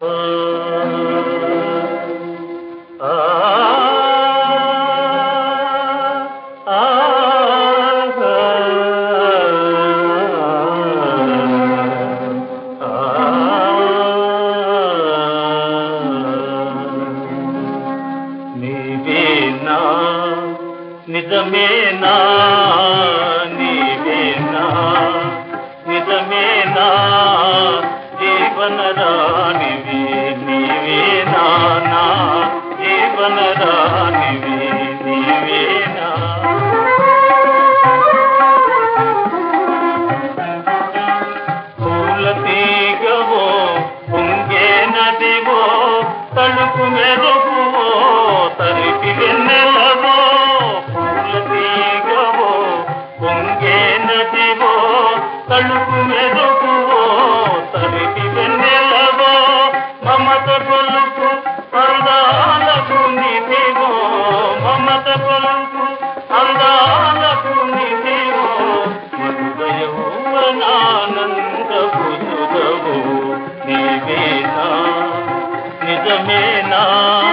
నీవేనా నిజమేనా నీవేనా నిజమేనా జీవన రాణివి నీవేనా నా జీవన రాణివి నీవేనా పూల తీగవో పొంగే నదివో తలుపు మెరుగువో తరిపి వెన్నెలవో పూల తీగవో పొంగే నదివో తలుపు మెరుగువో తరిపి వెన్నెలవో మమత పలుకు అందాలకు నిధివో మమత పలుకు అందాలకు నిధివో మధుర యౌవనానంద బుధుడవో నీవేనా నిజమేనా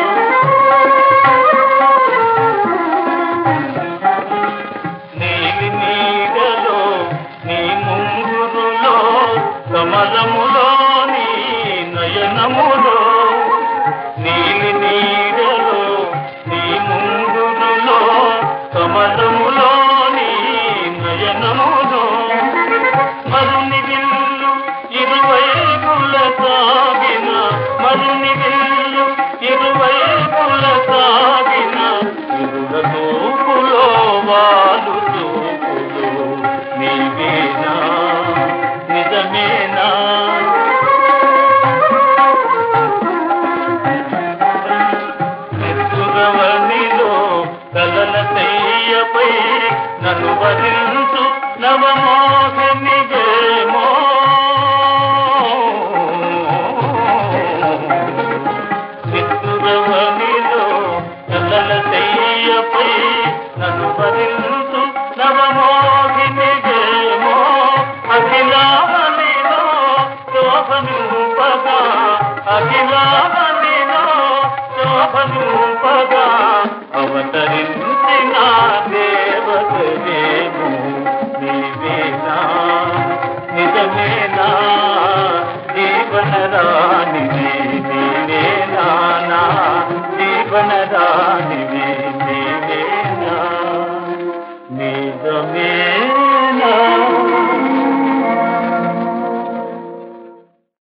నీలి నీడలో నీ ముంగురులో కమలములో నీ నయనములో నీలి నీడలో నీ ముంగురులో కమలములో నీ నయనములో మరుని విల్లు ఇరువైపుల సాగిన మరుని విల్లు ఇరువైపుల సాగిన ఇరుల తూపులో వాలు తూపులో నీవేనా నిజమేనా నిద్దురవనిలో కలల తెయ్యపై నన్ను వరించు నవమోహినివేమో నిద్దురవనిలో కలల తెయ్యపై నన్ను వరించు నవమోహినివేమో అఖిలావనిలో శోభనింపగా అఖిలావనిలో శోభనింపగా అవతరించిన దేవతవేమో నీవేనా నిజమేనా